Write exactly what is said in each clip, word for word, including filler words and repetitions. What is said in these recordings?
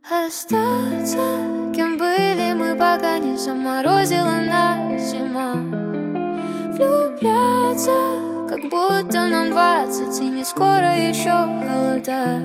Остаться, кем были мы, пока не заморозила нас зима. Влюбляться, как будто нам двадцать, и не скоро еще холода.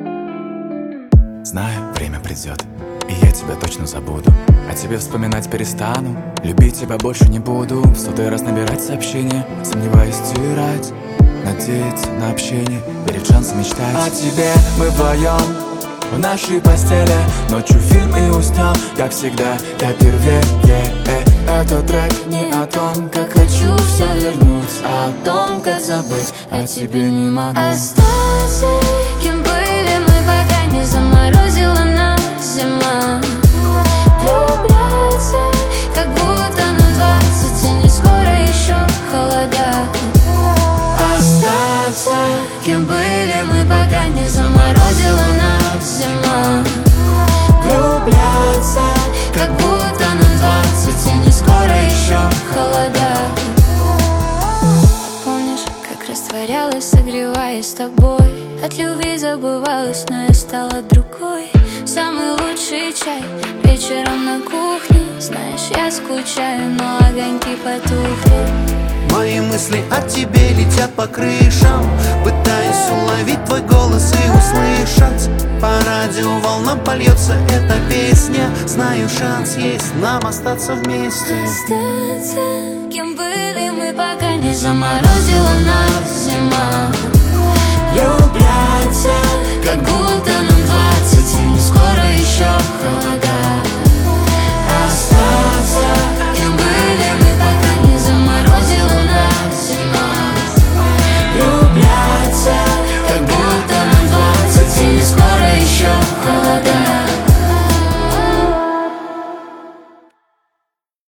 Знаю, время придет, и я тебя точно забуду. О тебе вспоминать перестану, любить тебя больше не буду. В сотый раз набирать сообщения, сомневаюсь стирать. Надеяться на общение, верить в шансы мечтать. О тебе мы вдвоем в нашей постели, ночью фильм и уснем. Как всегда, я первее. Этот трек не о том, как хочу все вернуть, а о том, как забыть о тебе не могу. Остаться, кем были мы, пока не заморозила нас зима. Влюбляться, как будто нам двадцать, и не скоро еще холода. Остаться, кем были мы, пока не заморозила нас зима. Влюбляться, как будто нам двадцать, и не скоро еще холода. Помнишь, как растворялась, согреваясь с тобой? От любви забывалась, но я стала другой. Самый лучший чай вечером на кухне. Знаешь, я скучаю, но огоньки потухли. Мои мысли о тебе летят по крышам, пытаясь уловить твой голос и услышать. По радио волнам польется эта песня. Знаю, шанс есть нам остаться вместе. Остаться, кем были мы, пока не заморозила нас зима. Влюбляться, как будто